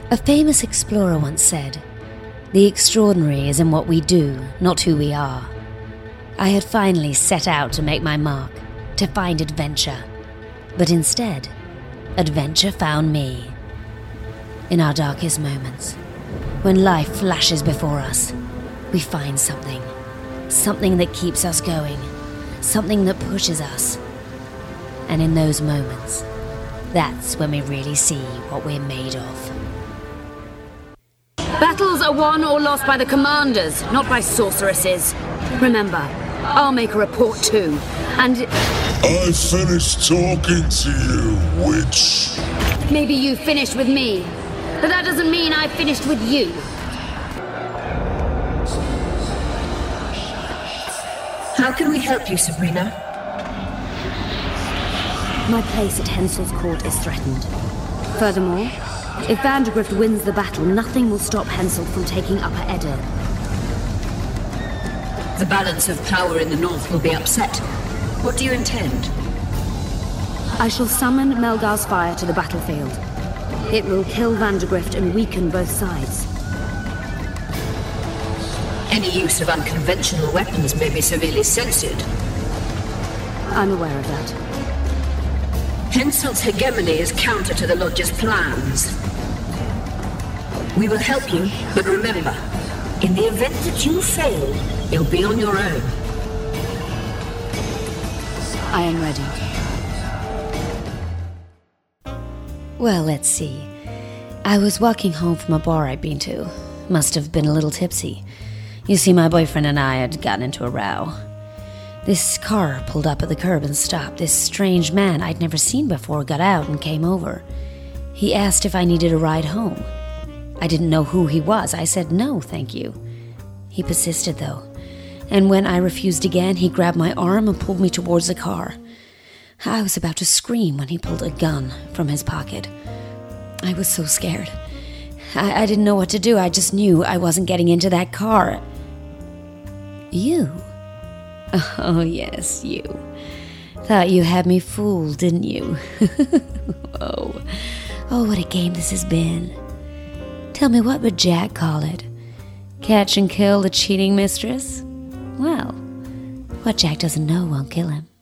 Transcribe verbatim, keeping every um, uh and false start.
A famous explorer once said, "The extraordinary is in what we do, not who we are." I had finally set out to make my mark, to find adventure. But instead, adventure found me. In our darkest moments, when life flashes before us, we find something. Something that keeps us going. Something that pushes us. And in those moments, that's when we really see what we're made of. Battles are won or lost by the commanders, not by sorceresses. Remember, I'll make a report too, and... I finished talking to you, witch. Maybe you finished with me, but that doesn't mean I finished with you. How can we help you, Sabrina? My place at Hensel's court is threatened. Furthermore, if Vandergrift wins the battle, nothing will stop Hensel from taking Upper Edda. The balance of power in the north will be upset. What do you intend? I shall summon Melgar's fire to the battlefield. It will kill Vandergrift and weaken both sides. Any use of unconventional weapons may be severely censored. I'm aware of that. Hensel's hegemony is counter to the Lodge's plans. We will help you, but remember, in the event that you fail, you'll be on your own. I am ready. Well, let's see. I was walking home from a bar I'd been to. Must have been a little tipsy. You see, my boyfriend and I had gotten into a row. This car pulled up at the curb and stopped. This strange man I'd never seen before got out and came over. He asked if I needed a ride home. I didn't know who he was. I said no, thank you. He persisted, though. And when I refused again, he grabbed my arm and pulled me towards the car. I was about to scream when he pulled a gun from his pocket. I was so scared. I, I didn't know what to do. I just knew I wasn't getting into that car. You? Oh, yes, you. Thought you had me fooled, didn't you? oh. Oh, what a game this has been. Tell me, what would Jack call it? Catch and kill the cheating mistress? Well, what Jack doesn't know won't kill him.